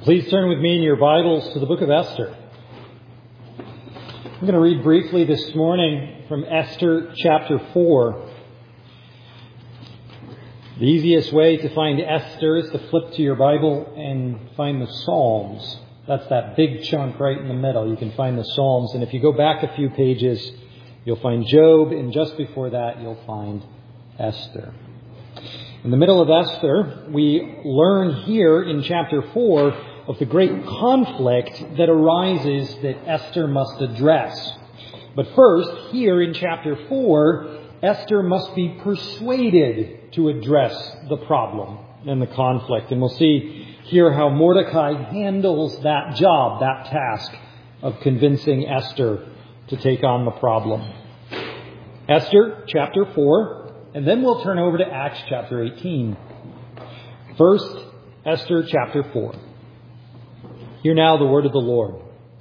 Please turn with me in your Bibles to the book of Esther. I'm going to read briefly this morning from Esther chapter 4. The easiest way to find Esther is to flip to your Bible and find the Psalms. That's that big chunk right in the middle. You can find the Psalms. And if you go back a few pages, you'll find Job. And just before that, you'll find Esther. In the middle of Esther, we learn here in chapter 4 of the great conflict that arises that Esther must address. But first, here in chapter 4, Esther must be persuaded to address the problem and the conflict. And we'll see here how Mordecai handles that job, that task of convincing Esther to take on the problem. Esther chapter 4. And then we'll turn over to Acts chapter 18. First, Esther chapter 4. Hear now the word of the Lord.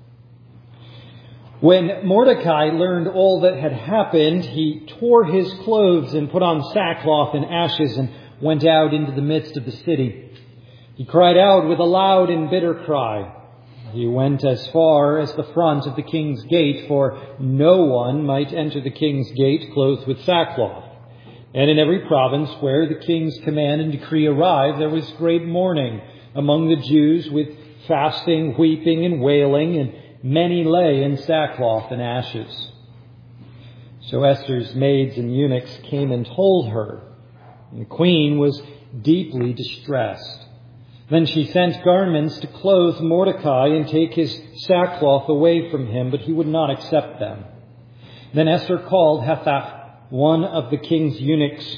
When Mordecai learned all that had happened, he tore his clothes and put on sackcloth and ashes and went out into the midst of the city. He cried out with a loud and bitter cry. He went as far as the front of the king's gate, for no one might enter the king's gate clothed with sackcloth. And in every province where the king's command and decree arrived, there was great mourning among the Jews with fasting, weeping, and wailing, and many lay in sackcloth and ashes. So Esther's maids and eunuchs came and told her, and the queen was deeply distressed. Then she sent garments to clothe Mordecai and take his sackcloth away from him, but he would not accept them. Then Esther called Hathach, one of the king's eunuchs,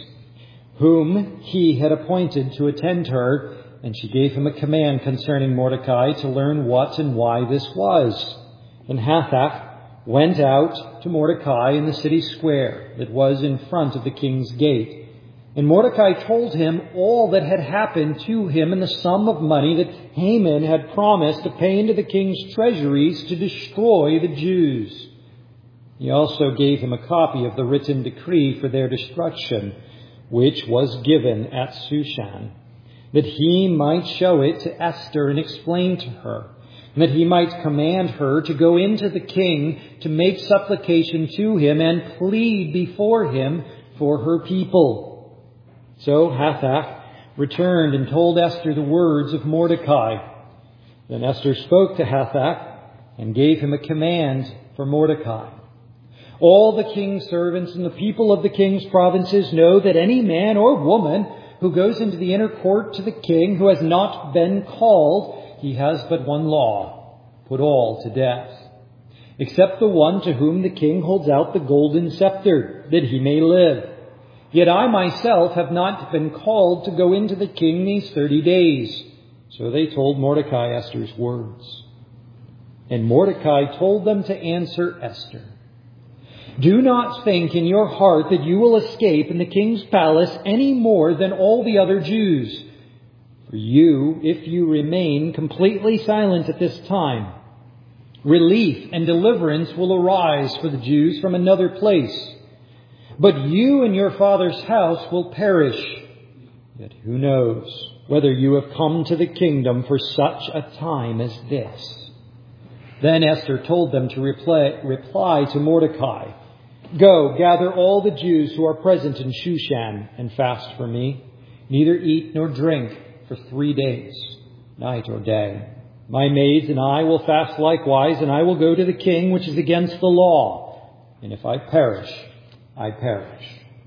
whom he had appointed to attend her, and she gave him a command concerning Mordecai to learn what and why this was. And Hathach went out to Mordecai in the city square that was in front of the king's gate. And Mordecai told him all that had happened to him and the sum of money that Haman had promised to pay into the king's treasuries to destroy the Jews. He also gave him a copy of the written decree for their destruction, which was given at Shushan, that he might show it to Esther and explain to her, and that he might command her to go into the king to make supplication to him and plead before him for her people. So Hathach returned and told Esther the words of Mordecai. Then Esther spoke to Hathach and gave him a command for Mordecai. All the king's servants and the people of the king's provinces know that any man or woman who goes into the inner court to the king who has not been called, he has but one law: put all to death, except the one to whom the king holds out the golden scepter, that he may live. Yet I myself have not been called to go into the king these 30 days. So they told Mordecai Esther's words. And Mordecai told them to answer Esther. Do not think in your heart that you will escape in the king's palace any more than all the other Jews. For you, if you remain completely silent at this time, relief and deliverance will arise for the Jews from another place. But you and your father's house will perish. Yet who knows whether you have come to the kingdom for such a time as this? Then Esther told them to reply to Mordecai, Go, gather all the Jews who are present in Shushan and fast for me. Neither eat nor drink for 3 days, night or day. My maids and I will fast likewise, and I will go to the king, which is against the law. And if I perish, I perish.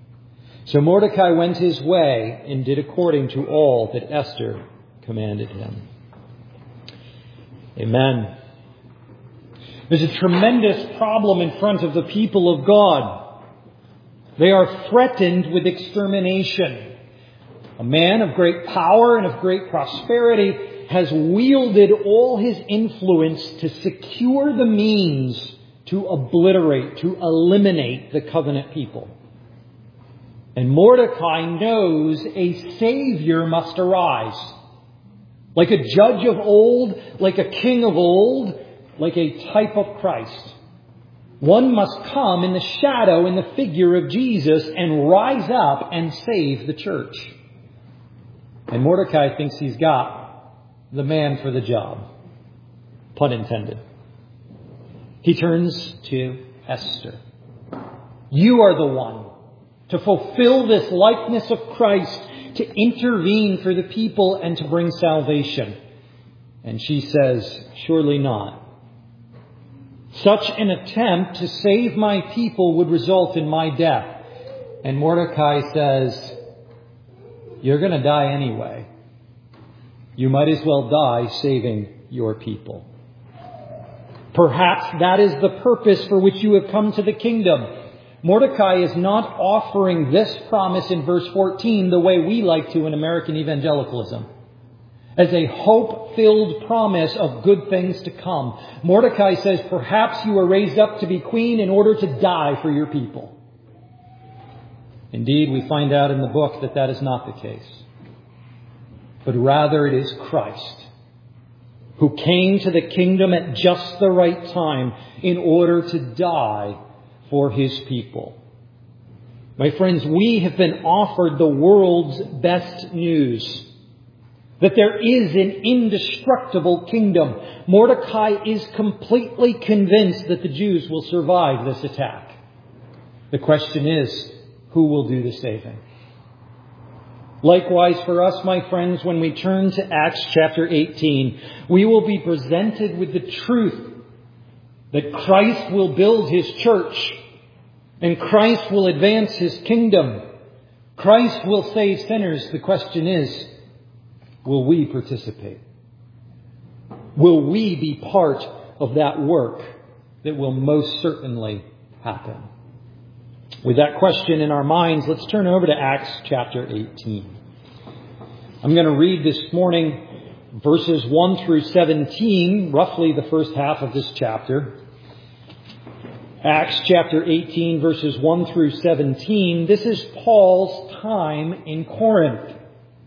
So Mordecai went his way and did according to all that Esther commanded him. Amen. There's a tremendous problem in front of the people of God. They are threatened with extermination. A man of great power and of great prosperity has wielded all his influence to secure the means to obliterate, to eliminate the covenant people. And Mordecai knows a Savior must arise. Like a judge of old, like a king of old, like a type of Christ. One must come in the shadow, in the figure of Jesus, and rise up and save the church. And Mordecai thinks he's got the man for the job. Pun intended. He turns to Esther. You are the one to fulfill this likeness of Christ, to intervene for the people and to bring salvation. And she says, surely not. Such an attempt to save my people would result in my death. And Mordecai says, you're going to die anyway. You might as well die saving your people. Perhaps that is the purpose for which you have come to the kingdom. Mordecai is not offering this promise in verse 14 the way we like to in American evangelicalism, as a hope-filled promise of good things to come. Mordecai says, perhaps you were raised up to be queen in order to die for your people. Indeed, we find out in the book that that is not the case, but rather it is Christ who came to the kingdom at just the right time in order to die for his people. My friends, we have been offered the world's best news, that there is an indestructible kingdom. Mordecai is completely convinced that the Jews will survive this attack. The question is, who will do the saving? Likewise for us, my friends, when we turn to Acts chapter 18, we will be presented with the truth that Christ will build his church and Christ will advance his kingdom. Christ will save sinners. The question is, will we participate? Will we be part of that work that will most certainly happen? With that question in our minds, let's turn over to Acts chapter 18. I'm going to read this morning verses 1 through 17, roughly the first half of this chapter. Acts chapter 18, verses 1 through 17. This is Paul's time in Corinth.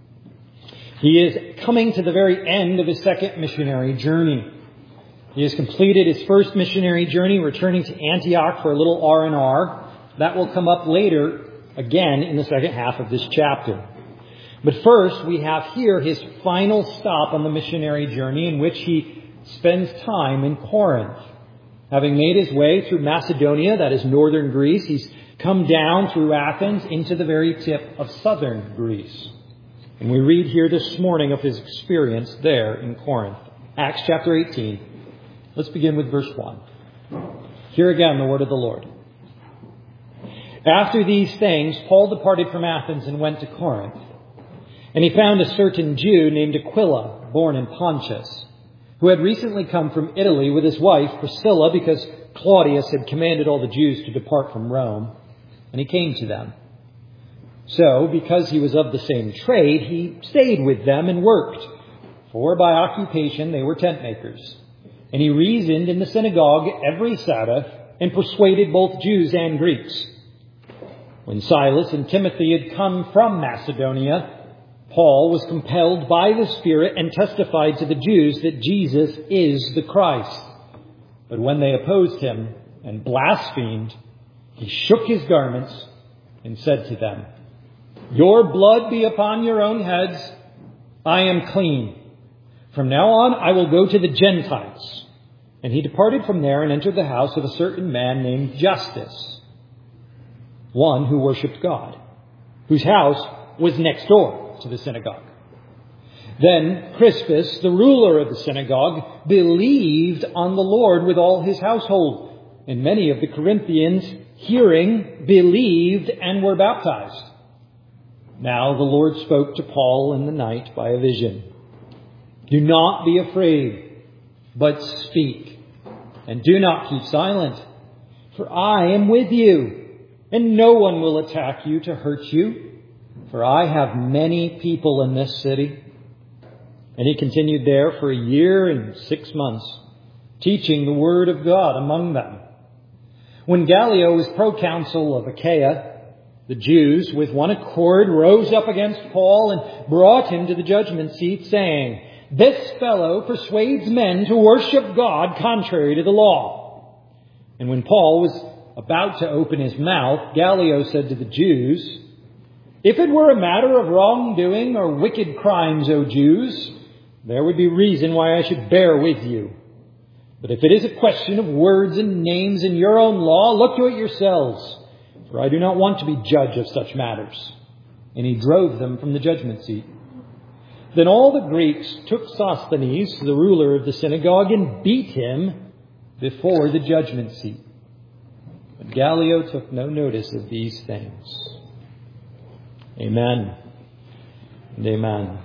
He is coming to the very end of his second missionary journey. He has completed his first missionary journey, returning to Antioch for a little R&R. That will come up later, again, in the second half of this chapter. But first, we have here his final stop on the missionary journey, in which he spends time in Corinth. Having made his way through Macedonia, that is northern Greece, he's come down through Athens into the very tip of southern Greece. And we read here this morning of his experience there in Corinth. Acts chapter 18. Let's begin with verse 1. Hear again the word of the Lord. After these things, Paul departed from Athens and went to Corinth. And he found a certain Jew named Aquila, born in Pontus, who had recently come from Italy with his wife Priscilla, because Claudius had commanded all the Jews to depart from Rome. And he came to them. So, because he was of the same trade, he stayed with them and worked, for by occupation they were tent makers. And he reasoned in the synagogue every Sabbath and persuaded both Jews and Greeks. When Silas and Timothy had come from Macedonia, Paul was compelled by the Spirit and testified to the Jews that Jesus is the Christ. But when they opposed him and blasphemed, he shook his garments and said to them, "Your blood be upon your own heads. I am clean. From now on I will go to the Gentiles." And he departed from there and entered the house of a certain man named Justus, one who worshipped God, whose house was next door to the synagogue. Then Crispus, the ruler of the synagogue, believed on the Lord with all his household, and many of the Corinthians, hearing, believed and were baptized. Now the Lord spoke to Paul in the night by a vision. "Do not be afraid, but speak, and do not keep silent, for I am with you, and no one will attack you to hurt you, for I have many people in this city." And he continued there for 1 year and 6 months, teaching the word of God among them. When Gallio was proconsul of Achaia, the Jews with one accord rose up against Paul and brought him to the judgment seat, saying, "This fellow persuades men to worship God contrary to the law." And when Paul was about to open his mouth, Gallio said to the Jews, "If it were a matter of wrongdoing or wicked crimes, O Jews, there would be reason why I should bear with you. But if it is a question of words and names in your own law, look to it yourselves, for I do not want to be judge of such matters. And he drove them from the judgment seat. Then all the Greeks took Sosthenes, the ruler of the synagogue, and beat him before the judgment seat. But Gallio took no notice of these things. Amen and amen.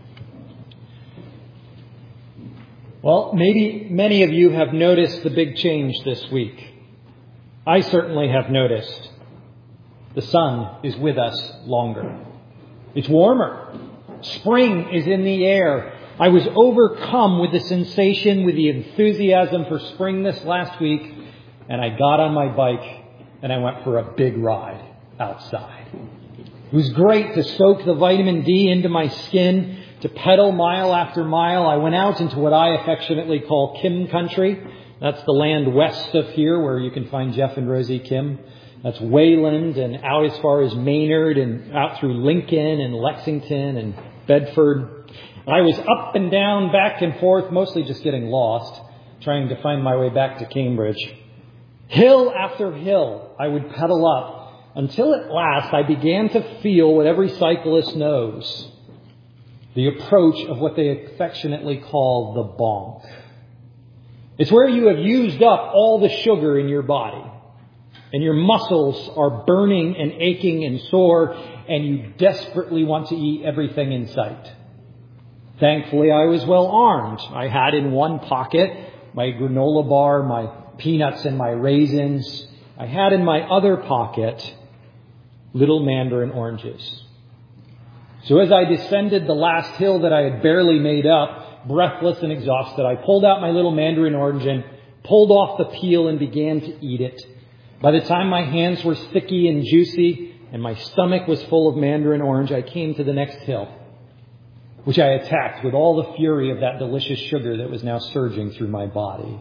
Well, maybe many of you have noticed the big change this week. I certainly have noticed. The sun is with us longer. It's warmer. Spring is in the air. I was overcome with the sensation, with the enthusiasm for spring this last week, and I got on my bike and I went for a big ride outside. It was great to soak the vitamin D into my skin, to pedal mile after mile. I went out into what I affectionately call Kim country. That's the land west of here where you can find Jeff and Rosie Kim. That's Wayland and out as far as Maynard and out through Lincoln and Lexington and Bedford. I was up and down, back and forth, mostly just getting lost, trying to find my way back to Cambridge. Hill after hill, I would pedal up until at last I began to feel what every cyclist knows. The approach of what they affectionately call the bonk. It's where you have used up all the sugar in your body and your muscles are burning and aching and sore and you desperately want to eat everything in sight. Thankfully, I was well armed. I had in one pocket my granola bar, my peanuts and my raisins. I had in my other pocket little mandarin oranges. So as I descended the last hill that I had barely made up, breathless and exhausted, I pulled out my little mandarin orange and pulled off the peel and began to eat it. By the time my hands were sticky and juicy and my stomach was full of mandarin orange, I came to the next hill, which I attacked with all the fury of that delicious sugar that was now surging through my body.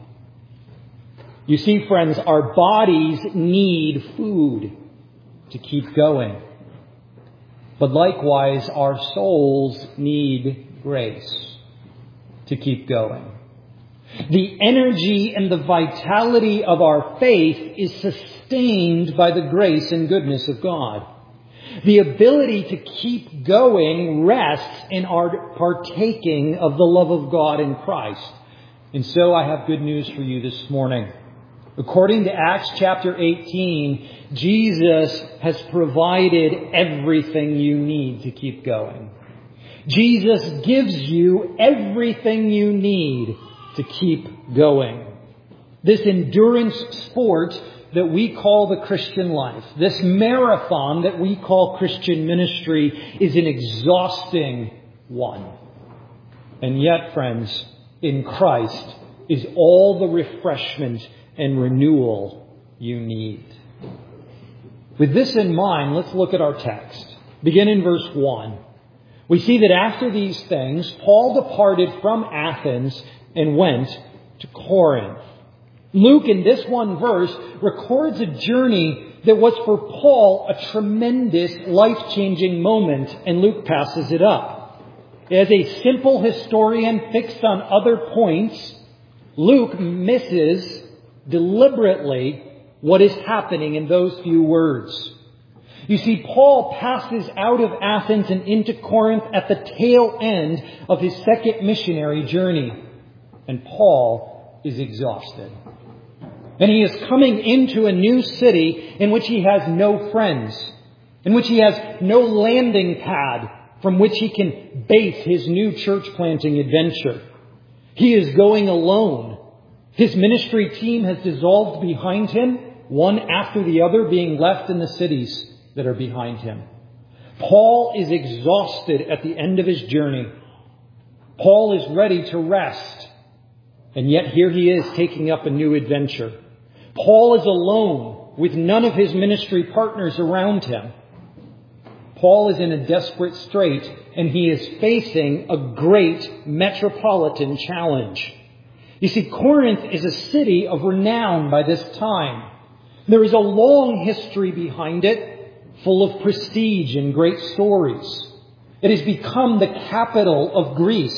You see, friends, our bodies need food to keep going. But likewise, our souls need grace to keep going. The energy and the vitality of our faith is sustained by the grace and goodness of God. The ability to keep going rests in our partaking of the love of God in Christ. And so I have good news for you this morning. According to Acts chapter 18, Jesus has provided everything you need to keep going. Jesus gives you everything you need to keep going. This endurance sport that we call the Christian life, this marathon that we call Christian ministry, is an exhausting one. And yet, friends, in Christ is all the refreshment and renewal you need. With this in mind, let's look at our text. Begin in verse 1. We see that after these things, Paul departed from Athens and went to Corinth. Luke, in this one verse, records a journey that was for Paul a tremendous, life-changing moment, and Luke passes it up. As a simple historian fixed on other points, Luke misses deliberately what is happening in those few words. You see, Paul passes out of Athens and into Corinth at the tail end of his second missionary journey. And Paul is exhausted. And he is coming into a new city in which he has no friends, in which he has no landing pad from which he can base his new church planting adventure. He is going alone. His ministry team has dissolved behind him, one after the other being left in the cities that are behind him. Paul is exhausted at the end of his journey. Paul is ready to rest. And yet here he is taking up a new adventure. Paul is alone with none of his ministry partners around him. Paul is in a desperate strait and he is facing a great metropolitan challenge. You see, Corinth is a city of renown by this time. There is a long history behind it, full of prestige and great stories. It has become the capital of Greece,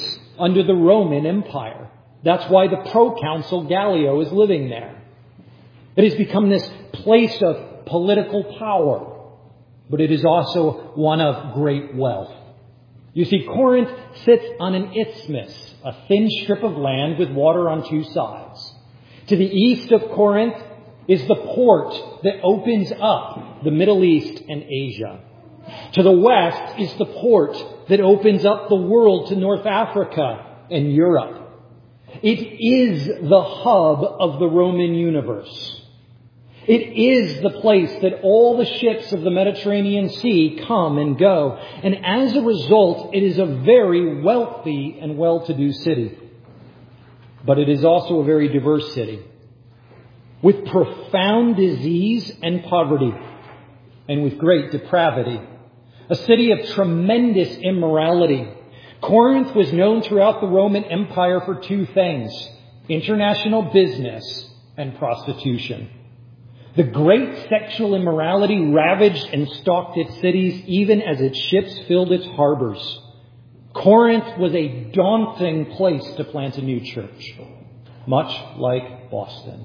under the Roman Empire. That's why the proconsul Gallio is living there. It has become this place of political power, but it is also one of great wealth. You see, Corinth sits on an isthmus, a thin strip of land with water on two sides. To the east of Corinth is the port that opens up the Middle East and Asia. To the west is the port that opens up the world to North Africa and Europe. It is the hub of the Roman universe. It is the place that all the ships of the Mediterranean Sea come and go. And as a result, it is a very wealthy and well-to-do city. But it is also a very diverse city, with profound disease and poverty, and with great depravity. A city of tremendous immorality. Corinth was known throughout the Roman Empire for two things: international business and prostitution. The great sexual immorality ravaged and stalked its cities even as its ships filled its harbors. Corinth was a daunting place to plant a new church, much like Boston.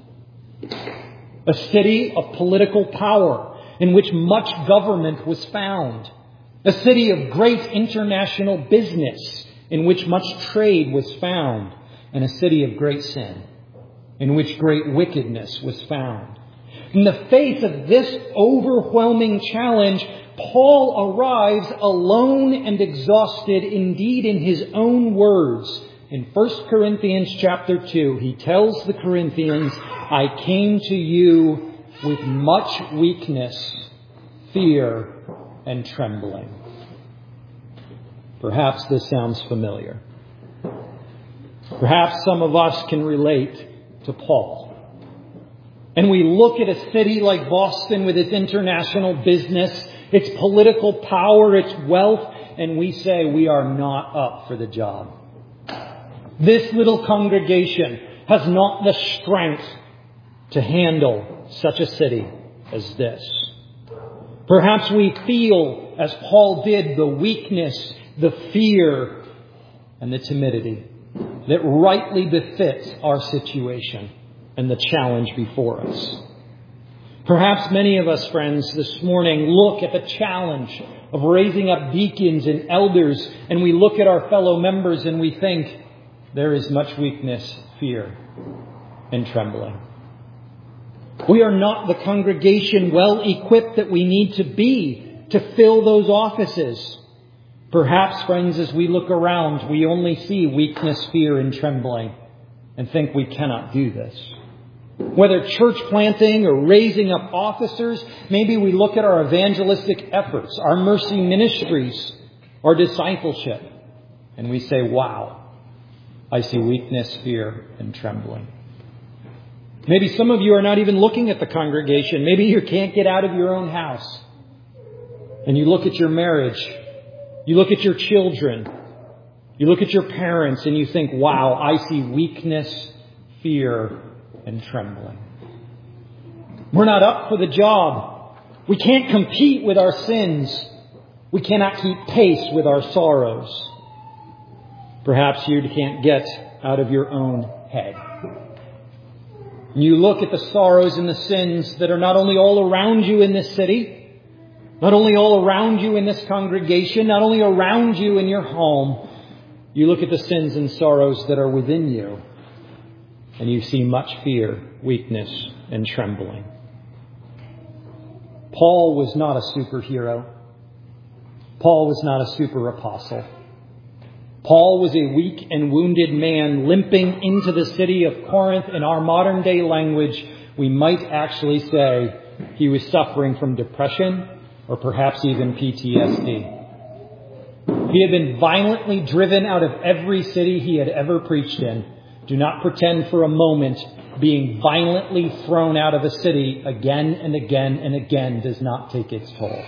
A city of political power in which much government was found. A city of great international business in which much trade was found. And a city of great sin in which great wickedness was found. In the face of this overwhelming challenge, Paul arrives alone and exhausted, indeed in his own words. In 1 Corinthians chapter 2, he tells the Corinthians, "I came to you with much weakness, fear, and trembling." Perhaps this sounds familiar. Perhaps some of us can relate to Paul. And we look at a city like Boston with its international business, its political power, its wealth, and we say we are not up for the job. This little congregation has not the strength to handle such a city as this. Perhaps we feel, as Paul did, the weakness, the fear, and the timidity that rightly befits our situation and the challenge before us. Perhaps many of us, friends, this morning look at the challenge of raising up deacons and elders, and we look at our fellow members and we think there is much weakness, fear, and trembling. We are not the congregation well equipped that we need to be to fill those offices. Perhaps, friends, as we look around, we only see weakness, fear, and trembling and think we cannot do this. Whether church planting or raising up officers, maybe we look at our evangelistic efforts, our mercy ministries, our discipleship, and we say, wow, I see weakness, fear, and trembling. Maybe some of you are not even looking at the congregation. Maybe you can't get out of your own house. And you look at your marriage. You look at your children. You look at your parents and you think, wow, I see weakness, fear, and trembling. We're not up for the job. We can't compete with our sins. We cannot keep pace with our sorrows. Perhaps you can't get out of your own head. You look at the sorrows and the sins that are not only all around you in this city, not only all around you in this congregation, not only around you in your home. You look at the sins and sorrows that are within you, and you see much fear, weakness, and trembling. Paul was not a superhero. Paul was not a super apostle. Paul was a weak and wounded man limping into the city of Corinth. In our modern day language, we might actually say he was suffering from depression or perhaps even PTSD. He had been violently driven out of every city he had ever preached in. Do not pretend for a moment being violently thrown out of a city again and again and again does not take its toll.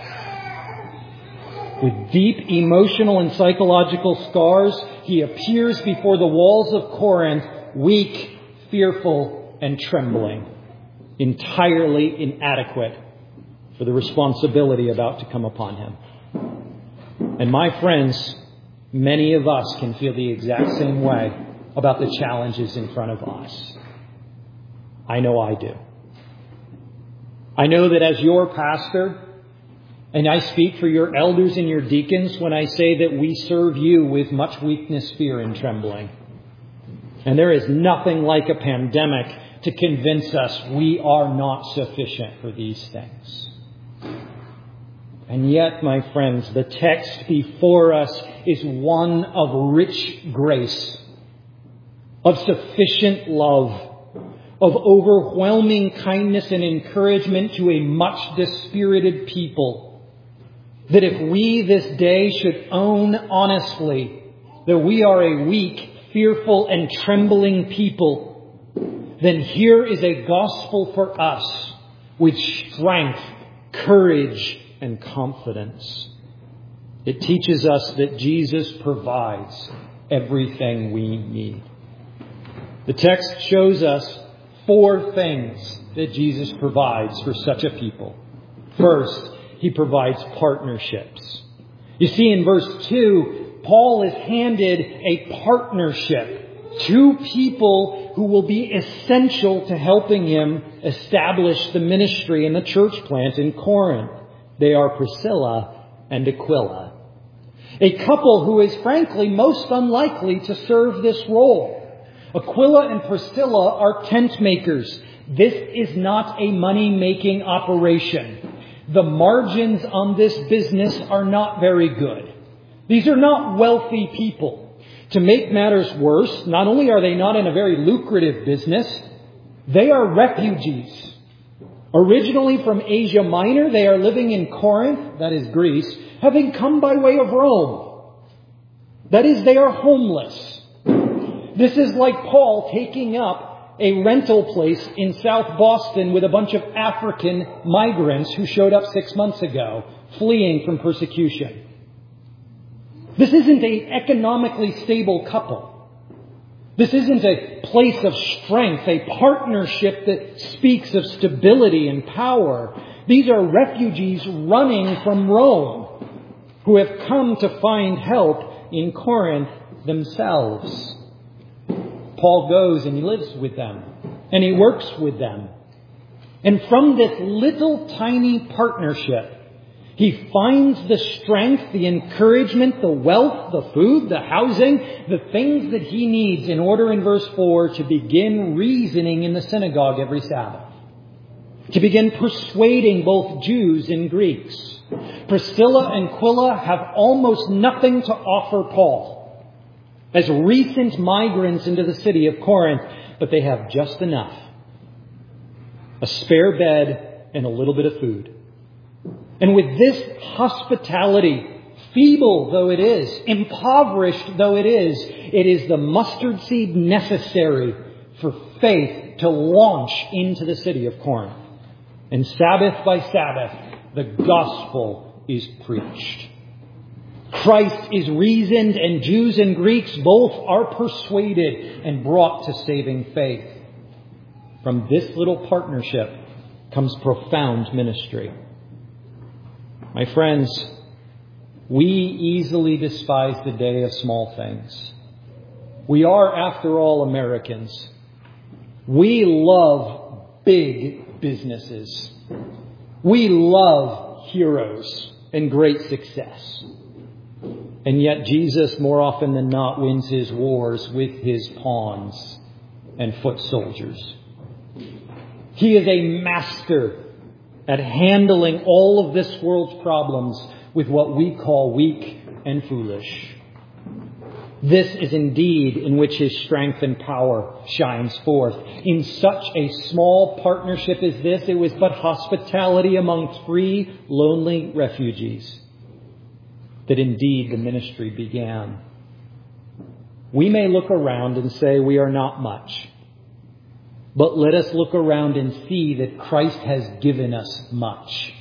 With deep emotional and psychological scars, he appears before the walls of Corinth, weak, fearful, and trembling, entirely inadequate for the responsibility about to come upon him. And my friends, Many of us can feel the exact same way about the challenges in front of us. I know I do. I know that as your pastor, and I speak for your elders and your deacons when I say that we serve you with much weakness, fear, and trembling. And there is nothing like a pandemic to convince us we are not sufficient for these things. And yet, my friends, the text before us is one of rich grace, of sufficient love, of overwhelming kindness and encouragement to a much dispirited people. That if we this day should own honestly that we are a weak, fearful, and trembling people, then here is a gospel for us with strength, courage, and confidence. It teaches us that Jesus provides everything we need. The text shows us 4 things that Jesus provides for such a people. First, He provides partnerships. You see, in verse 2, Paul is handed a partnership. 2 people who will be essential to helping him establish the ministry and the church plant in Corinth. They are Priscilla and Aquila. A couple who is frankly most unlikely to serve this role. Aquila and Priscilla are tent makers. This is not a money-making operation. The margins on this business are not very good. These are not wealthy people. To make matters worse, not only are they not in a very lucrative business, they are refugees. Originally from Asia Minor, they are living in Corinth, that is Greece, having come by way of Rome. That is, they are homeless. This is like Paul taking up a rental place in South Boston with a bunch of African migrants who showed up 6 months ago, fleeing from persecution. This isn't an economically stable couple. This isn't a place of strength, a partnership that speaks of stability and power. These are refugees running from Rome who have come to find help in Corinth themselves. Paul goes and he lives with them and he works with them. And from this little tiny partnership, he finds the strength, the encouragement, the wealth, the food, the housing, the things that he needs in order, in verse 4, to begin reasoning in the synagogue every Sabbath. To begin persuading both Jews and Greeks. Priscilla and Aquila have almost nothing to offer Paul as recent migrants into the city of Corinth, but they have just enough. A spare bed and a little bit of food. And with this hospitality, feeble though it is, impoverished though it is the mustard seed necessary for faith to launch into the city of Corinth. And Sabbath by Sabbath, the gospel is preached. Christ is reasoned, and Jews and Greeks both are persuaded and brought to saving faith. From this little partnership comes profound ministry. My friends, we easily despise the day of small things. We are, after all, Americans. We love big businesses. We love heroes and great success. And yet Jesus, more often than not, wins his wars with his pawns and foot soldiers. He is a master at handling all of this world's problems with what we call weak and foolish. This is indeed in which his strength and power shines forth. In such a small partnership as this, it was but hospitality among 3 lonely refugees that indeed the ministry began. We may look around and say we are not much. But let us look around and see that Christ has given us much.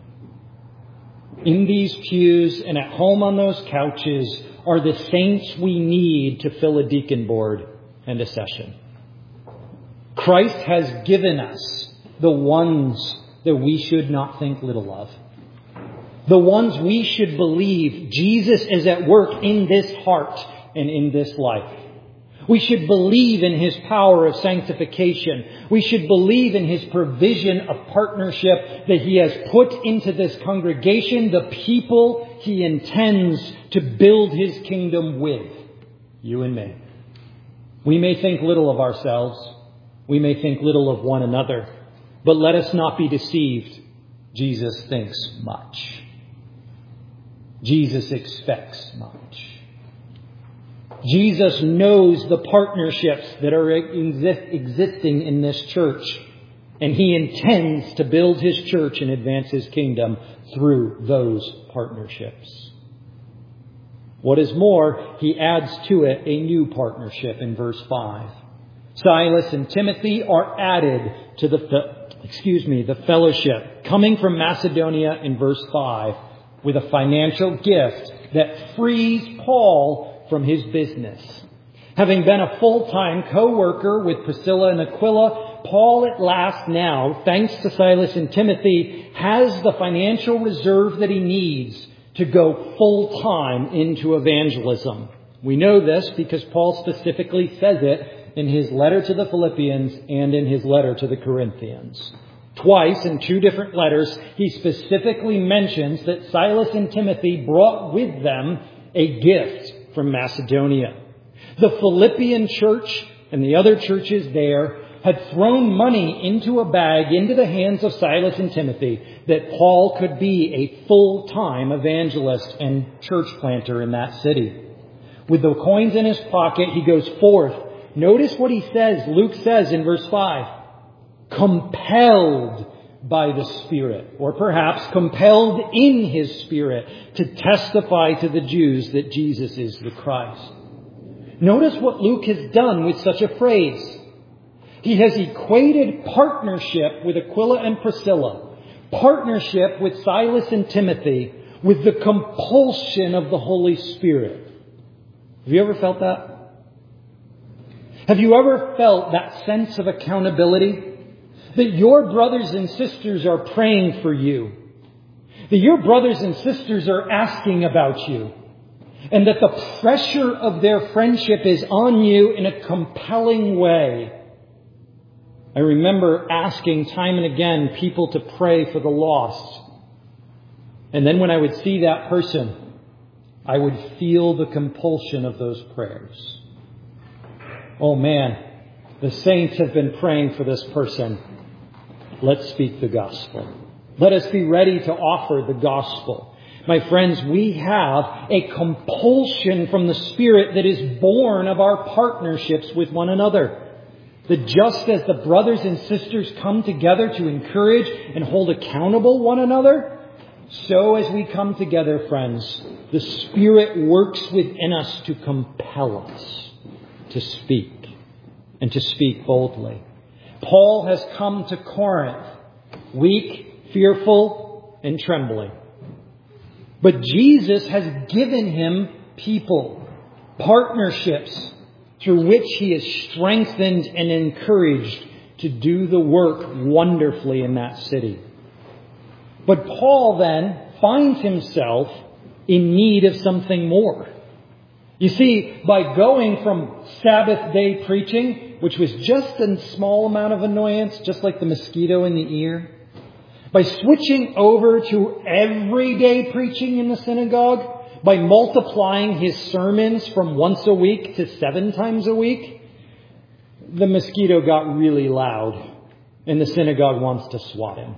In these pews and at home on those couches are the saints we need to fill a deacon board and a session. Christ has given us the ones that we should not think little of. The ones we should believe Jesus is at work in this heart and in this life. We should believe in His power of sanctification. We should believe in His provision of partnership that He has put into this congregation, the people He intends to build His kingdom with, you and me. We may think little of ourselves. We may think little of one another. But let us not be deceived. Jesus thinks much. Jesus expects much. Jesus knows the partnerships that are existing in this church. And He intends to build His church and advance His kingdom through those partnerships. What is more, He adds to it a new partnership in verse 5. Silas and Timothy are added to the fellowship, coming from Macedonia in verse 5, with a financial gift that frees Paul from his business. Having been a full-time co-worker with Priscilla and Aquila, Paul at last now, thanks to Silas and Timothy, has the financial reserve that he needs to go full-time into evangelism. We know this because Paul specifically says it in his letter to the Philippians and in his letter to the Corinthians. Twice in two different letters, he specifically mentions that Silas and Timothy brought with them a gift from Macedonia. The Philippian church and the other churches there had thrown money into a bag into the hands of Silas and Timothy that Paul could be a full-time evangelist and church planter in that city. With the coins in his pocket, he goes forth. Notice what he says, Luke says in verse 5, compelled by the Spirit, or perhaps compelled in His Spirit to testify to the Jews that Jesus is the Christ. Notice what Luke has done with such a phrase. He has equated partnership with Aquila and Priscilla, partnership with Silas and Timothy, with the compulsion of the Holy Spirit. Have you ever felt that? Have you ever felt that sense of accountability? That your brothers and sisters are praying for you. That your brothers and sisters are asking about you. And that the pressure of their friendship is on you in a compelling way. I remember asking time and again people to pray for the lost. And then when I would see that person, I would feel the compulsion of those prayers. Oh man, the saints have been praying for this person. Let's speak the gospel. Let us be ready to offer the gospel. My friends, we have a compulsion from the Spirit that is born of our partnerships with one another. That just as the brothers and sisters come together to encourage and hold accountable one another, so as we come together, friends, the Spirit works within us to compel us to speak and to speak boldly. Paul has come to Corinth, weak, fearful, and trembling. But Jesus has given him people, partnerships, through which he is strengthened and encouraged to do the work wonderfully in that city. But Paul then finds himself in need of something more. You see, by going from Sabbath day preaching, which was just a small amount of annoyance, just like the mosquito in the ear, by switching over to everyday preaching in the synagogue, by multiplying his sermons from once a week to 7 times a week, the mosquito got really loud and the synagogue wants to swat him.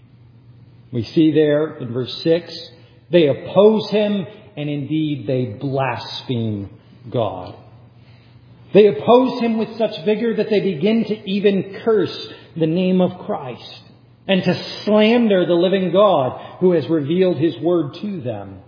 We see there in verse 6, they oppose him and indeed they blaspheme God. They oppose him with such vigor that they begin to even curse the name of Christ and to slander the living God who has revealed His word to them.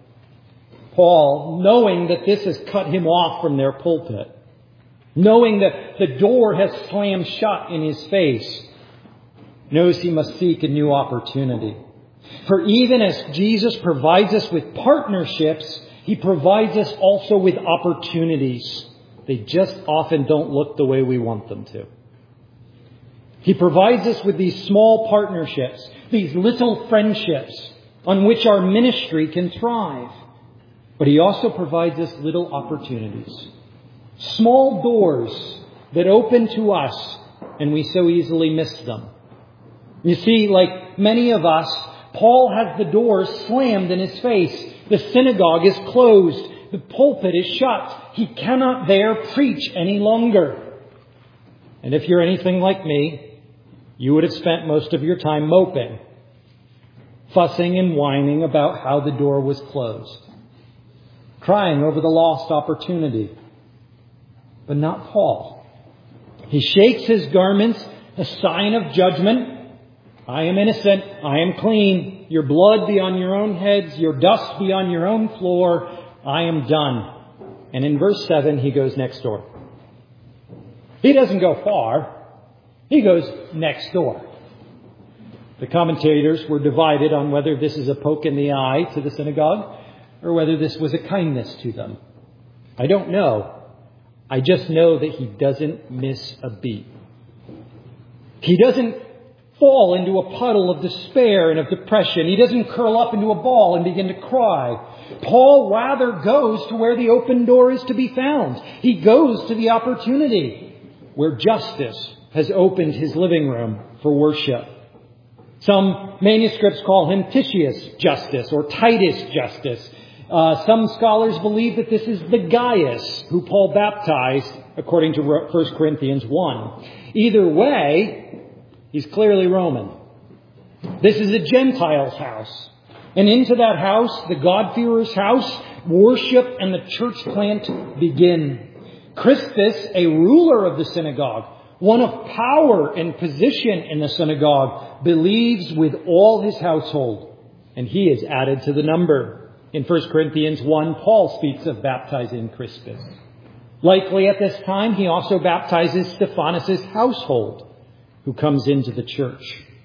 Paul, knowing that this has cut him off from their pulpit, knowing that the door has slammed shut in his face, knows he must seek a new opportunity. For even as Jesus provides us with partnerships, He provides us also with opportunities. They just often don't look the way we want them to. He provides us with these small partnerships, these little friendships, on which our ministry can thrive. But He also provides us little opportunities, small doors that open to us, and we so easily miss them. You see, like many of us, Paul has the doors slammed in his face. The synagogue is closed. The pulpit is shut. He cannot there preach any longer. And if you're anything like me, you would have spent most of your time moping, fussing and whining about how the door was closed, crying over the lost opportunity. But not Paul. He shakes his garments, a sign of judgment. I am innocent. I am clean. Your blood be on your own heads. Your dust be on your own floor. I am done. And in verse 7, he goes next door. He doesn't go far. He goes next door. The commentators were divided on whether this is a poke in the eye to the synagogue or whether this was a kindness to them. I don't know. I just know that he doesn't miss a beat. He doesn't fall into a puddle of despair and of depression. He doesn't curl up into a ball and begin to cry. Paul rather goes to where the open door is to be found. He goes to the opportunity where justice has opened his living room for worship. Some manuscripts call him Titius Justus or Titus Justus. Some scholars believe that this is the Gaius who Paul baptized, according to 1 Corinthians 1. Either way, he's clearly Roman. This is a Gentile's house. And into that house, the God-fearer's house, worship and the church plant begin. Crispus, a ruler of the synagogue, one of power and position in the synagogue, believes with all his household. And he is added to the number. In 1 Corinthians 1, Paul speaks of baptizing Crispus. Likely at this time, he also baptizes Stephanas' household, who comes into the church.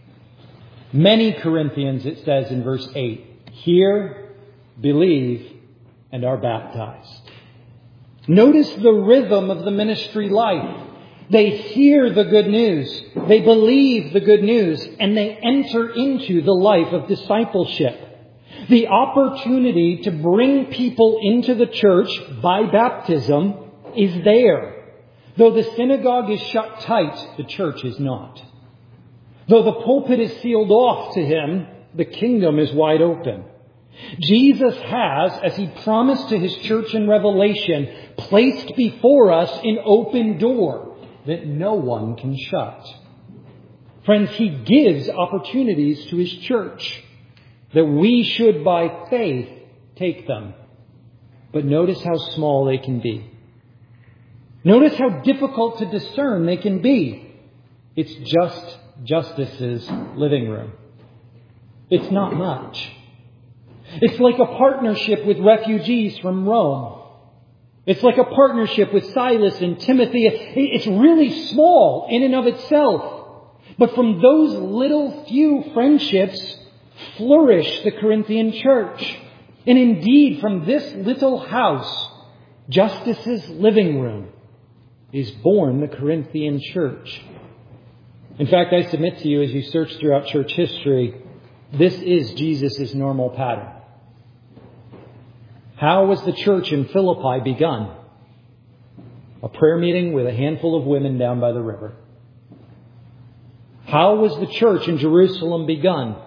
Many Corinthians, it says in verse 8, hear, believe, and are baptized. Notice the rhythm of the ministry life. They hear the good news, they believe the good news, and they enter into the life of discipleship. The opportunity to bring people into the church by baptism is there. Though the synagogue is shut tight, the church is not. Though the pulpit is sealed off to him, the kingdom is wide open. Jesus has, as he promised to his church in Revelation, placed before us an open door that no one can shut. Friends, he gives opportunities to his church that we should by faith take them. But notice how small they can be. Notice how difficult to discern they can be. It's just Justus's living room. It's not much. It's like a partnership with refugees from Rome. It's like a partnership with Silas and Timothy. It's really small in and of itself. But from those little few friendships flourish the Corinthian church. And indeed, from this little house, Justus's living room, is born the Corinthian church. In fact, I submit to you, as you search throughout church history, this is Jesus' normal pattern. How was the church in Philippi begun? A prayer meeting with a handful of women down by the river. How was the church in Jerusalem begun?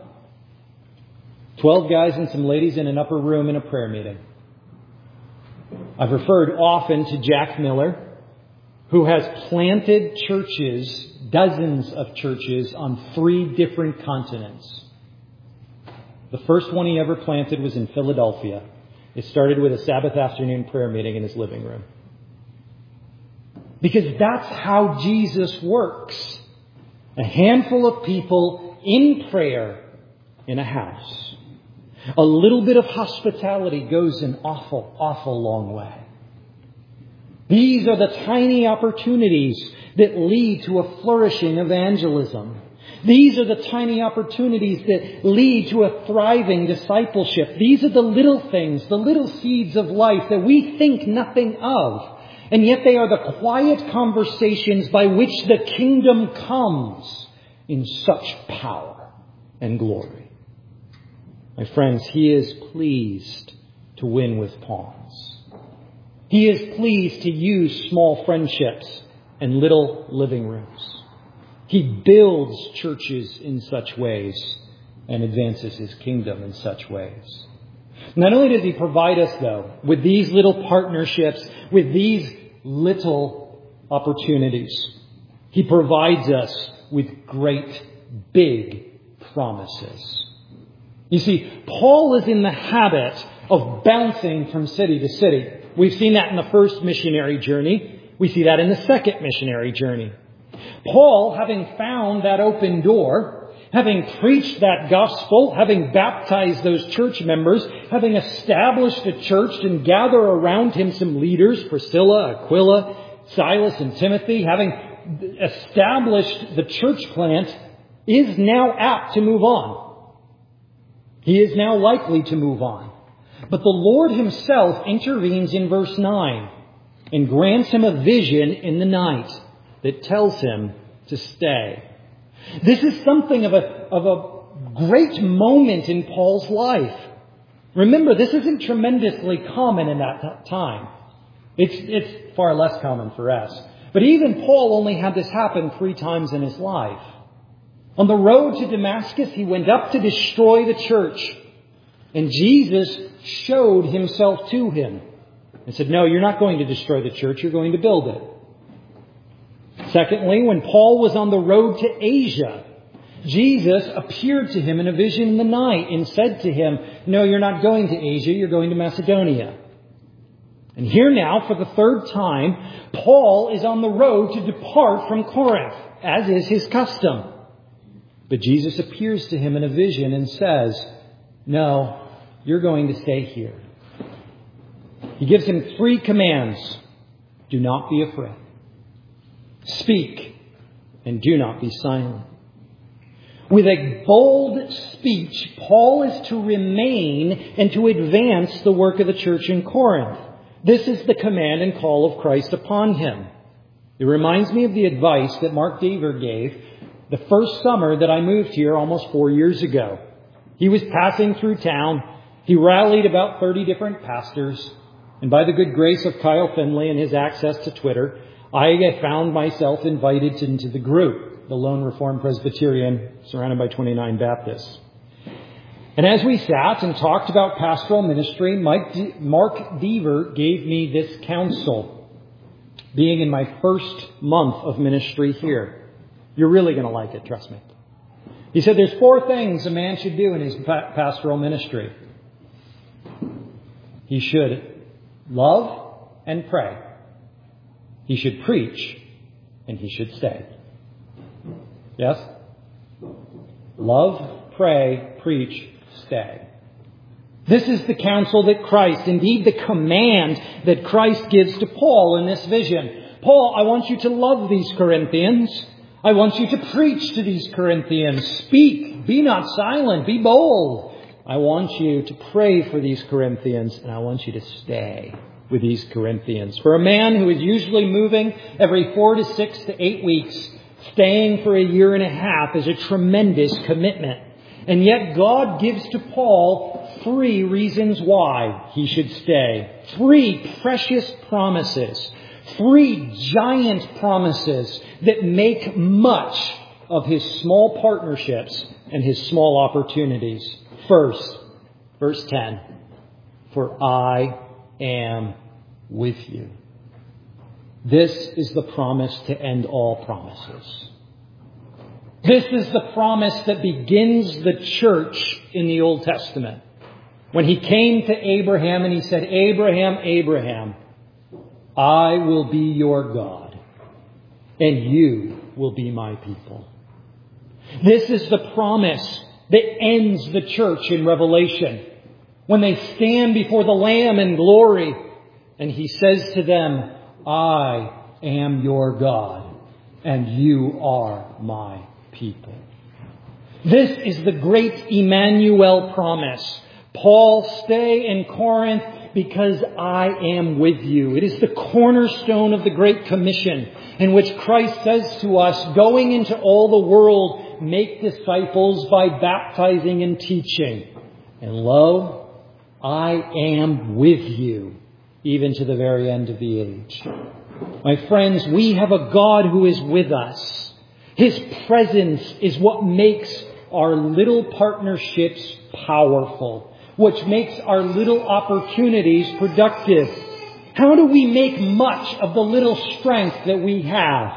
12 guys and some ladies in an upper room in a prayer meeting. I've referred often to Jack Miller, who has planted churches, dozens of churches, on 3 different continents. The first one he ever planted was in Philadelphia. It started with a Sabbath afternoon prayer meeting in his living room. Because that's how Jesus works. A handful of people in prayer in a house. A little bit of hospitality goes an awful, awful long way. These are the tiny opportunities that lead to a flourishing evangelism. These are the tiny opportunities that lead to a thriving discipleship. These are the little things, the little seeds of life that we think nothing of. And yet they are the quiet conversations by which the kingdom comes in such power and glory. My friends, He is pleased to win with pawns. He is pleased to use small friendships and little living rooms. He builds churches in such ways and advances His kingdom in such ways. Not only does He provide us, though, with these little partnerships, with these little opportunities, He provides us with great, big promises. You see, Paul is in the habit of bouncing from city to city. We've seen that in the first missionary journey. We see that in the second missionary journey. Paul, having found that open door, having preached that gospel, having baptized those church members, having established a church and gather around him some leaders, Priscilla, Aquila, Silas, and Timothy, having established the church plant, is now apt to move on. He is now likely to move on. But the Lord Himself intervenes in verse 9 and grants him a vision in the night that tells him to stay. This is something of a great moment in Paul's life. Remember, this isn't tremendously common in that time. It's far less common for us. But even Paul only had this happen 3 times in his life. On the road to Damascus, he went up to destroy the church. And Jesus showed Himself to him and said, no, you're not going to destroy the church, you're going to build it. Secondly, when Paul was on the road to Asia, Jesus appeared to him in a vision in the night and said to him, no, you're not going to Asia, you're going to Macedonia. And here now, for the 3rd time, Paul is on the road to depart from Corinth, as is his custom. But Jesus appears to him in a vision and says, no, you're going to stay here. He gives him 3 commands. Do not be afraid. Speak, and do not be silent. With a bold speech, Paul is to remain and to advance the work of the church in Corinth. This is the command and call of Christ upon him. It reminds me of the advice that Mark Deaver gave the first summer that I moved here almost 4 years ago. He was passing through town. He rallied about 30 different pastors. And by the good grace of Kyle Finley and his access to Twitter, I found myself invited into the group, the Lone Reformed Presbyterian, surrounded by 29 Baptists. And as we sat and talked about pastoral ministry, Mark Deaver gave me this counsel, being in my first month of ministry here. You're really going to like it, trust me. He said there's 4 things a man should do in his pastoral ministry. He should love and pray. He should preach, and he should stay. Yes? Love, pray, preach, stay. This is the counsel that Christ, indeed the command that Christ gives to Paul in this vision. Paul, I want you to love these Corinthians. I want you to preach to these Corinthians. Speak. Be not silent. Be bold. I want you to pray for these Corinthians, and I want you to stay with these Corinthians. For a man who is usually moving every 4 to 6 to 8 weeks, staying for a year and a half is a tremendous commitment. And yet God gives to Paul 3 reasons why he should stay. 3 precious promises. 3 giant promises that make much of his small partnerships and his small opportunities. First, verse 10, for I am with you. This is the promise to end all promises. This is the promise that begins the church in the Old Testament. When he came to Abraham and he said, Abraham, Abraham, I will be your God, and you will be my people. This is the promise that ends the church in Revelation, when they stand before the Lamb in glory, and he says to them, I am your God, and you are my people. This is the great Emmanuel promise. Paul, stay in Corinth because I am with you. It is the cornerstone of the Great Commission, in which Christ says to us, going into all the world, make disciples by baptizing and teaching. And lo, I am with you, even to the very end of the age. My friends, we have a God who is with us. His presence is what makes our little partnerships powerful, which makes our little opportunities productive. How do we make much of the little strength that we have?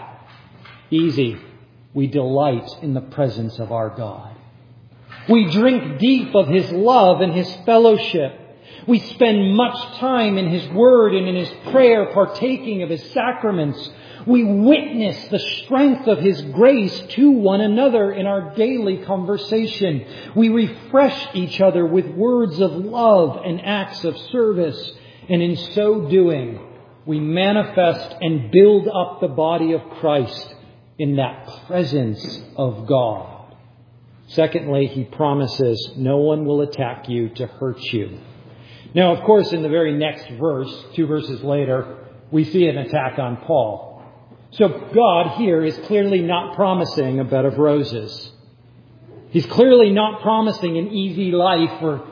Easy. We delight in the presence of our God. We drink deep of His love and His fellowship. We spend much time in His Word and in His prayer, partaking of His sacraments. We witness the strength of His grace to one another in our daily conversation. We refresh each other with words of love and acts of service. And in so doing, we manifest and build up the body of Christ in that presence of God. Secondly, He promises no one will attack you to hurt you. Now, of course, in the very next verse, 2 verses later, we see an attack on Paul. So God here is clearly not promising a bed of roses. He's clearly not promising an easy life or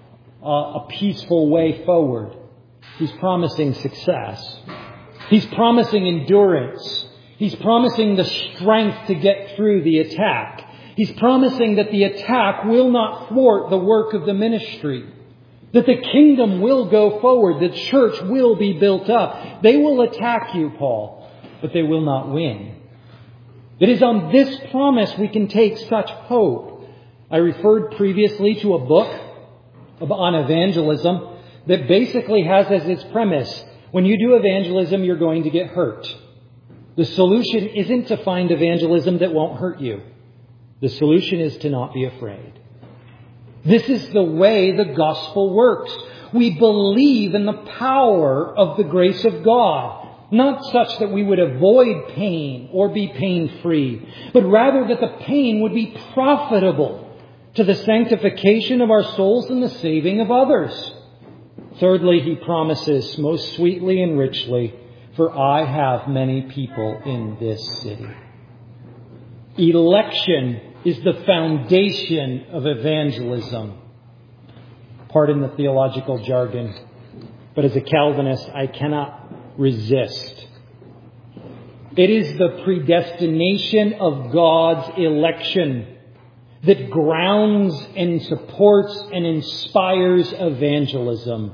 a peaceful way forward. He's promising success. He's promising endurance. He's promising the strength to get through the attack. He's promising that the attack will not thwart the work of the ministry. That the kingdom will go forward. The church will be built up. They will attack you, Paul, but they will not win. It is on this promise we can take such hope. I referred previously to a book on evangelism that basically has as its premise, when you do evangelism, you're going to get hurt. The solution isn't to find evangelism that won't hurt you. The solution is to not be afraid. This is the way the gospel works. We believe in the power of the grace of God, not such that we would avoid pain or be pain-free, but rather that the pain would be profitable to the sanctification of our souls and the saving of others. Thirdly, He promises most sweetly and richly, for I have many people in this city. Election is the foundation of evangelism. Pardon the theological jargon, but as a Calvinist, I cannot resist. It is the predestination of God's election that grounds and supports and inspires evangelism.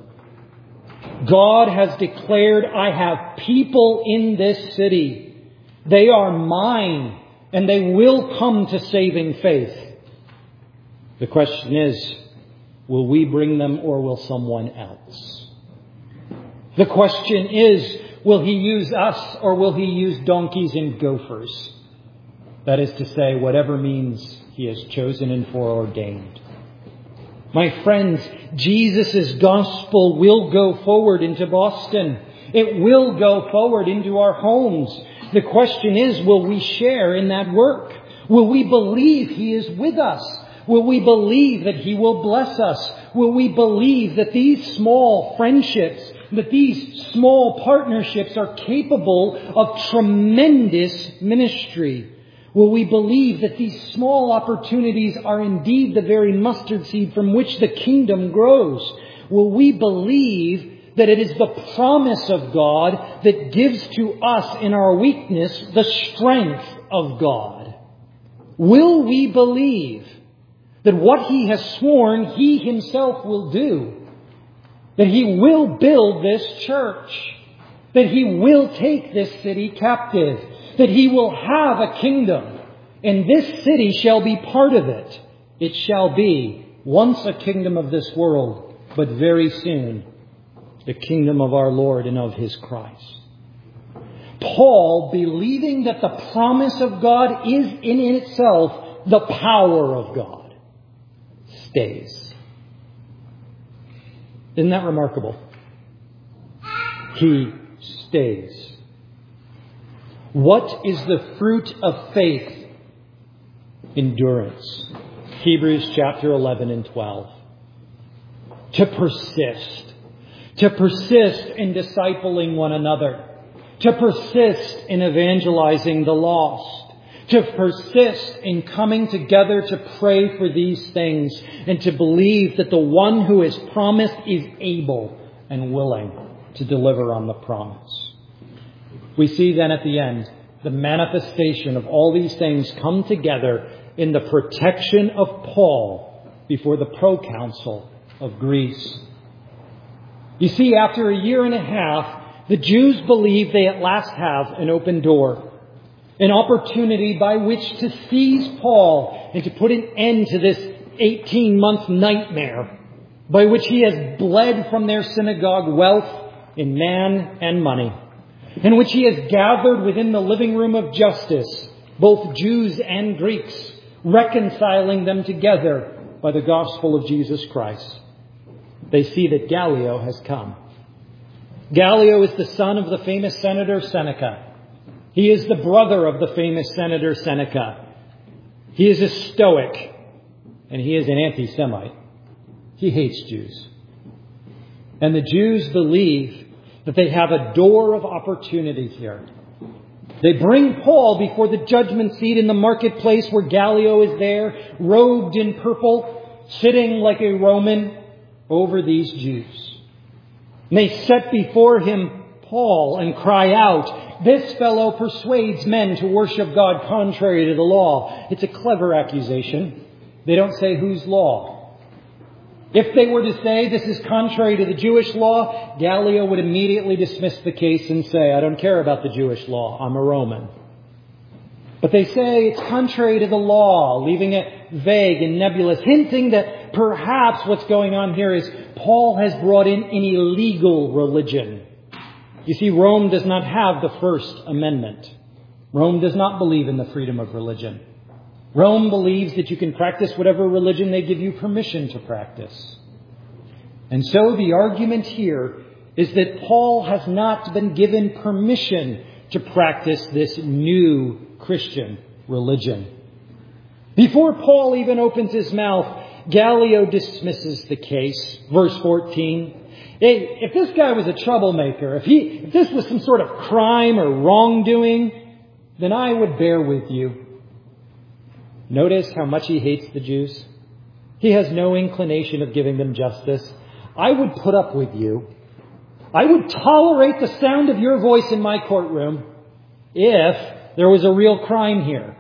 God has declared, I have people in this city. They are mine, and they will come to saving faith. The question is, will we bring them or will someone else? The question is, will He use us or will He use donkeys and gophers? That is to say, whatever means He has chosen and foreordained. My friends, Jesus' gospel will go forward into Boston. It will go forward into our homes. The question is, will we share in that work? Will we believe He is with us? Will we believe that He will bless us? Will we believe that these small friendships, that these small partnerships are capable of tremendous ministry? Will we believe that these small opportunities are indeed the very mustard seed from which the kingdom grows? Will we believe that it is the promise of God that gives to us in our weakness the strength of God? Will we believe that what He has sworn He Himself will do? That He will build this church? That He will take this city captive? That He will have a kingdom, and this city shall be part of it. It shall be once a kingdom of this world, but very soon the kingdom of our Lord and of His Christ. Paul, believing that the promise of God is in itself the power of God, stays. Isn't that remarkable? He stays. What is the fruit of faith? Endurance. Hebrews chapter 11 and 12. To persist. To persist in discipling one another. To persist in evangelizing the lost. to persist in coming together to pray for these things, and to believe that the one who is promised is able and willing to deliver on the promise. We see then at the end the manifestation of all these things come together in the protection of Paul before the proconsul of Greece. You see, after a year and a half, the Jews believe they at last have an open door, an opportunity by which to seize Paul and to put an end to this 18-month nightmare by which he has bled from their synagogue wealth in man and money, in which he has gathered within the living room of justice both Jews and Greeks, reconciling them together by the gospel of Jesus Christ. They see that Gallio has come. Gallio is the son of the famous Senator Seneca. He is the brother of the famous Senator Seneca. He is a Stoic, and he is an anti-Semite. He hates Jews. And the Jews believe that they have a door of opportunity here. They bring Paul before the judgment seat in the marketplace where Gallio is there, robed in purple, sitting like a Roman over these Jews. And they set before him Paul and cry out, "This fellow persuades men to worship God contrary to the law." It's a clever accusation. They don't say whose law. If they were to say this is contrary to the Jewish law, Gallio would immediately dismiss the case and say, "I don't care about the Jewish law. I'm a Roman." But they say it's contrary to the law, leaving it vague and nebulous, hinting that perhaps what's going on here is Paul has brought in an illegal religion. You see, Rome does not have the First Amendment. Rome does not believe in the freedom of religion. Rome believes that you can practice whatever religion they give you permission to practice. And so the argument here is that Paul has not been given permission to practice this new Christian religion. Before Paul even opens his mouth, Gallio dismisses the case. Verse 14. Hey, if this guy was a troublemaker, if this was some sort of crime or wrongdoing, then I would bear with you. Notice how much he hates the Jews. He has no inclination of giving them justice. I would put up with you. I would tolerate the sound of your voice in my courtroom if there was a real crime here.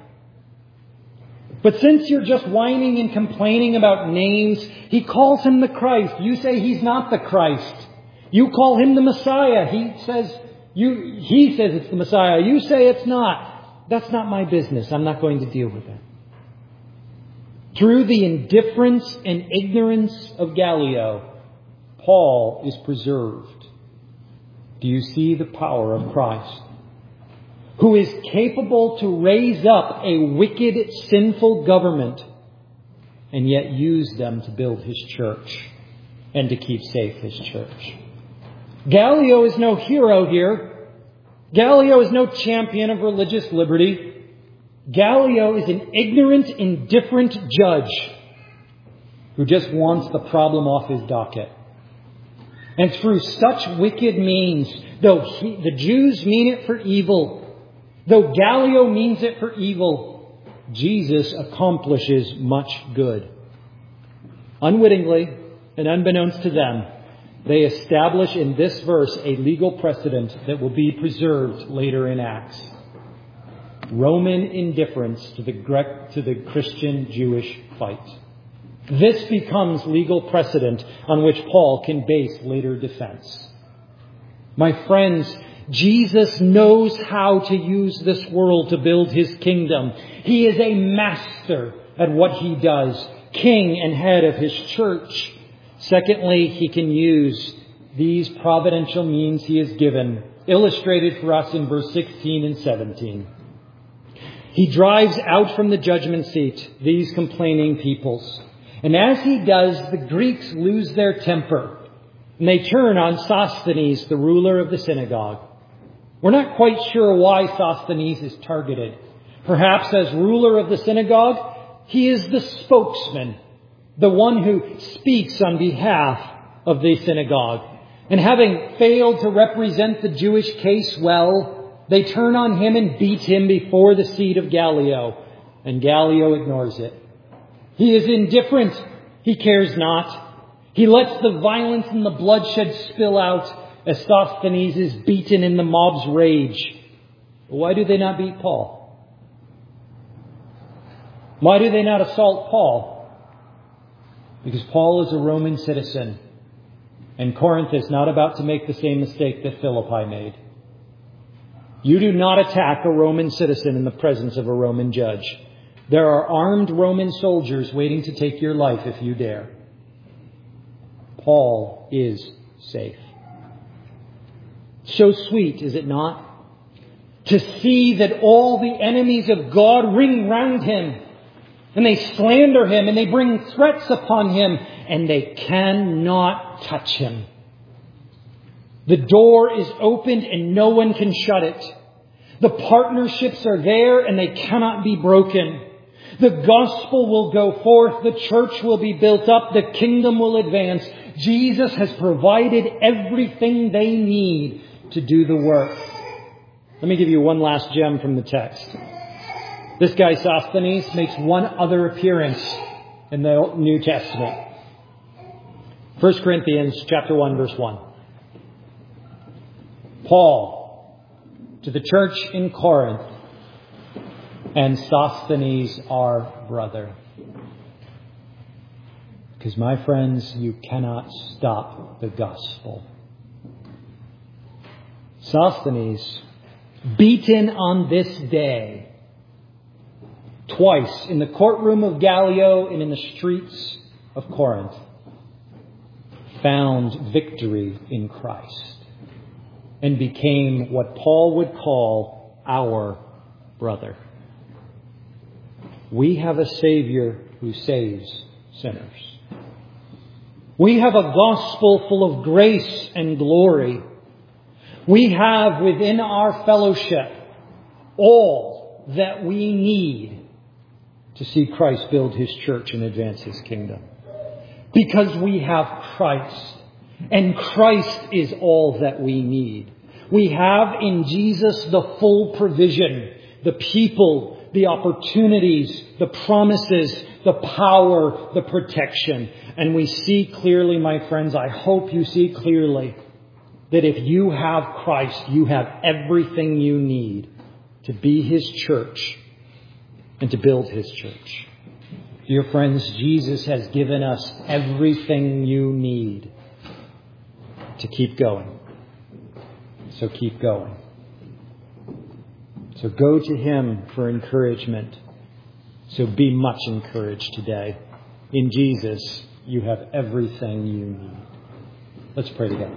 But since you're just whining and complaining about names, he calls him the Christ. You say he's not the Christ. You call him the Messiah. He says it's the Messiah. You say it's not. That's not my business. I'm not going to deal with it. Through the indifference and ignorance of Gallio, Paul is preserved. Do you see the power of Christ, who is capable to raise up a wicked, sinful government and yet use them to build his church and to keep safe his church? Gallio is no hero here. Gallio is no champion of religious liberty. Gallio is an ignorant, indifferent judge who just wants the problem off his docket. And through such wicked means, though the Jews mean it for evil, though Gallio means it for evil, Jesus accomplishes much good. Unwittingly and unbeknownst to them, they establish in this verse a legal precedent that will be preserved later in Acts. Roman indifference to the Christian-Jewish fight. This becomes legal precedent on which Paul can base later defense. My friends, Jesus knows how to use this world to build his kingdom. He is a master at what he does, king and head of his church. Secondly, he can use these providential means he has given, illustrated for us in verse 16 and 17. He drives out from the judgment seat these complaining peoples. And as he does, the Greeks lose their temper. And they turn on Sosthenes, the ruler of the synagogue. We're not quite sure why Sosthenes is targeted. Perhaps as ruler of the synagogue, he is the spokesman, the one who speaks on behalf of the synagogue. And having failed to represent the Jewish case well, They turn on him and beat him before the seat of Gallio, and Gallio ignores it. He is indifferent. He cares not. He lets the violence and the bloodshed spill out as Sosthenes is beaten in the mob's rage. Why do they not beat Paul? Why do they not assault Paul? Because Paul is a Roman citizen, and Corinth is not about to make the same mistake that Philippi made. You do not attack a Roman citizen in the presence of a Roman judge. There are armed Roman soldiers waiting to take your life if you dare. Paul is safe. So sweet, is it not? To see that all the enemies of God ring round him, and they slander him, and they bring threats upon him, and they cannot touch him. The door is opened and no one can shut it. The partnerships are there and they cannot be broken. The gospel will go forth. The church will be built up. The kingdom will advance. Jesus has provided everything they need to do the work. Let me give you one last gem from the text. This guy Sosthenes makes one other appearance in the New Testament. 1 Corinthians chapter 1, verse 1. Paul, to the church in Corinth, and Sosthenes our brother. Because, my friends, you cannot stop the gospel. Sosthenes, beaten on this day, twice in the courtroom of Gallio and in the streets of Corinth, found victory in Christ and became what Paul would call our brother. We have a Savior who saves sinners. We have a gospel full of grace and glory. We have within our fellowship all that we need to see Christ build his church and advance his kingdom. Because we have Christ, and Christ is all that we need. We have in Jesus the full provision, the people, the opportunities, the promises, the power, the protection. And we see clearly, my friends, I hope you see clearly, that if you have Christ, you have everything you need to be his church and to build his church. Dear friends, Jesus has given us everything you need to keep going. So keep going. So go to him for encouragement. So be much encouraged today. In Jesus, you have everything you need. Let's pray together.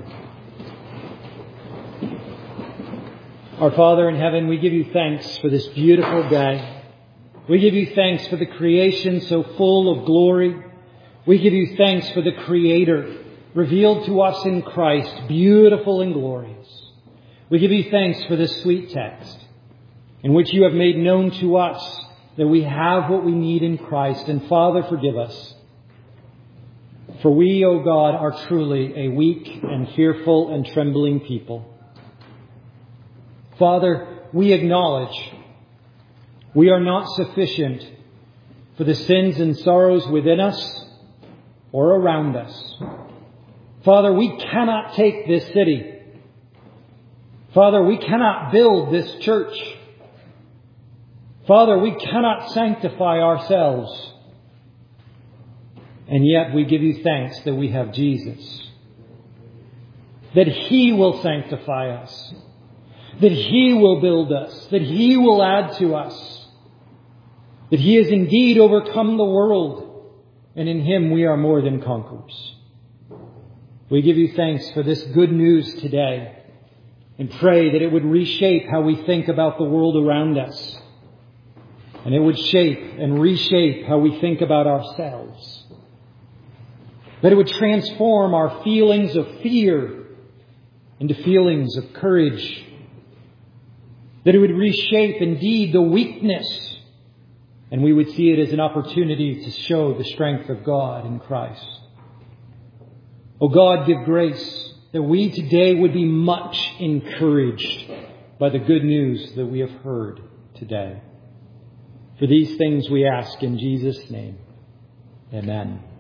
Our Father in heaven, we give you thanks for this beautiful day. We give you thanks for the creation so full of glory. We give you thanks for the Creator revealed to us in Christ, beautiful and glorious. We give you thanks for this sweet text in which you have made known to us that we have what we need in Christ. And Father, forgive us. For we, O God, are truly a weak and fearful and trembling people. Father, we acknowledge we are not sufficient for the sins and sorrows within us or around us. Father, we cannot take this city. Father, we cannot build this church. Father, we cannot sanctify ourselves. And yet we give you thanks that we have Jesus. That he will sanctify us. That he will build us. That he will add to us. That he has indeed overcome the world. And in him we are more than conquerors. We give you thanks for this good news today. And pray that it would reshape how we think about the world around us. And it would shape and reshape how we think about ourselves. That it would transform our feelings of fear into feelings of courage. That it would reshape indeed the weakness. And we would see it as an opportunity to show the strength of God in Christ. Oh God, give grace that we today would be much encouraged by the good news that we have heard today. For these things we ask in Jesus' name. Amen.